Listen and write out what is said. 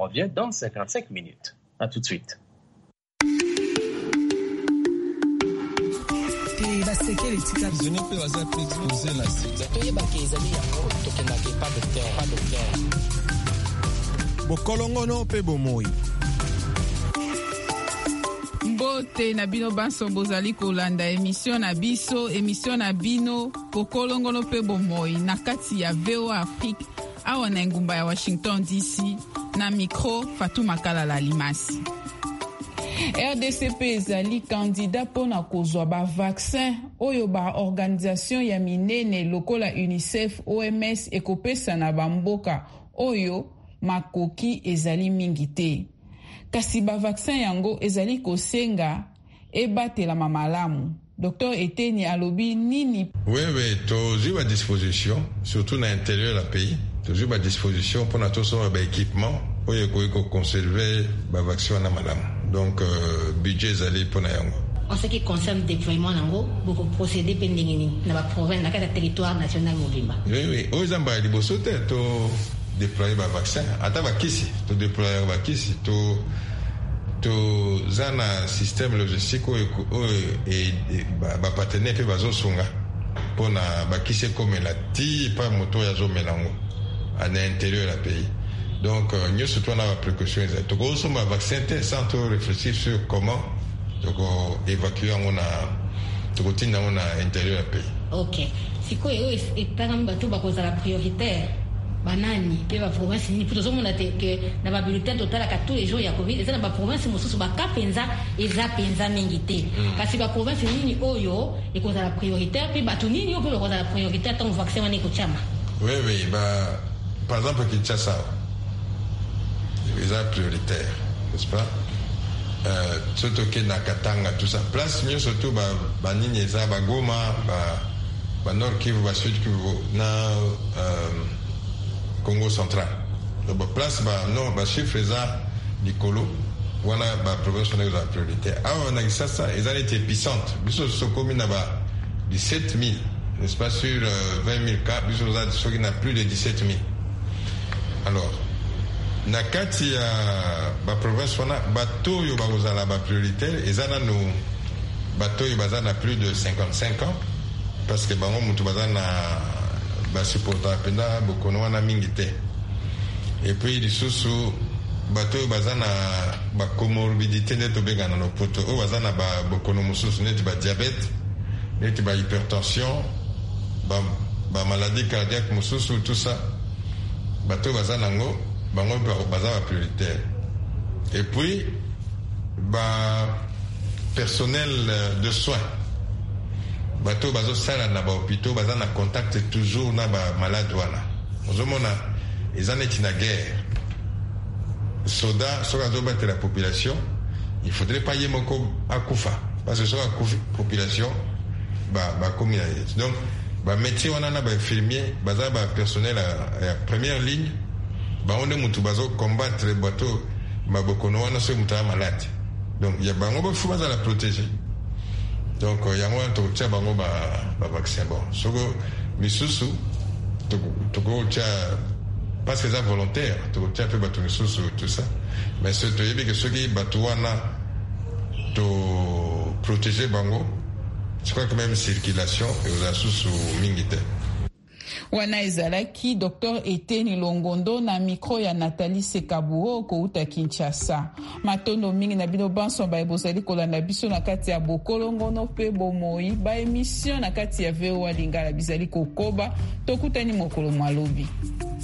revient dans 55 minutes. À tout de suite. Bokolongono pe bomoi. Mbote na bino banso bozali kolanda émission na bino bokolongono pe bomoi na kati ya VOA Afrique awa na ngumba ya Washington DC na micro Fatuma Kalala Limasi. RDCP ezali candidat pona kozwa ba vaccin oyo ba organisation ya minene lokola UNICEF, OMS ekopesa na bamboka oyo makoki ezali mingi te. Kasi ba vaccin yango ezali kosenga ebatela mamalamu. Docteur Eteni alobi nini? Oui, toujours à disposition, surtout dans l'intérieur du pays. Toujours à disposition pour notre équipement pour conserver le vaccin à madame. Donc, budget est pour nous. En ce qui concerne le déploiement, vous procédez dans la province, dans le territoire national Mobimba. Oui. Aux Zambia, il faut déployer le vaccin. Attends, tu déployer le vaccin, tu as un système logistique et un partenaire qui va pour que comme la ti pas moto ya zo melango à l'intérieur du pays. Donc nous surtout on a la précaution exacte. Donc on va vaccin sans trop réfléchir sur comment donc évacuer on a tout routine on a l'intérieur du pays. OK. Si quoi et par exemple tout ba cause la prioritaire banani pe ba province ni pour tout que na ba bulletin total à tous les jours ya covid et ça na ba province mosusu ba kapenza eza penza mingité kasi ba province ni oyo et cause la prioritaire pe ba tunini yo pe cause la prioritaire tant vaccin wana ko chama. Oui, par exemple Kinshasa eza prioritaire, n'est-ce pas? Surtout que na Katanga tout ça place mieux surtout ba nini eza ba Goma ba Nord Kivu ba Sud Kivu na Congo central. Donc place non chiffre eza likolo wana ba province na eza prioritaire. On a ça eza été épicentre. Biso so commune na ba 17 000, n'est-ce pas, sur 20 000 cas, biso za so qui n'a plus de 17 000. Alors na kati ya ba province wana bato yo ba kozala ba prioritaire ezana no bato yo bazana plus de 55 ans parce que bango mutu bazana ba supporter penda bokono wana mingi te. Et puis lisusu bato yo bazana ba comorbidité neto bengana no poto o bazana ba bokono mususu neto ba diabète neto ba hypertension ba maladie cardiaque mususu tout ça bato bazana ngo bango bazaba prioritaire. Et puis personnel de soins bato bazo sala na ba hôpitaux baza na contact toujours na ba malade wana ozomona ezana tina guerre soda soka zo battre la population il faudrait pas y moko akufa parce que soka population ba communauté donc ba métier wana na ba infirmier baza ba personnel à première ligne ba onde mutu bazo combattre bato mabokono wana so mutu malade donc ya bango ba fu baza la protéger. Donc il y a moins de tia bango ba vaccin bon soko misusu to go tia parce que c'est volontaire to tia pe batu misusu tout ça mais c'est to yebi que ceux qui batuana to protéger bango je crois que même circulation et aux asusu mingite. Wana ezalaki Dr Eteni Longondo na micro ya Nathalie Sekabuo kouta Kinshasa. Matondo mingi na bino banso ba ebozali kolanda biso na kati ya bokolongono pe bomoi ba émission na kati ya VOA Lingala bizali kokoba tokutani mokolo mwalobi.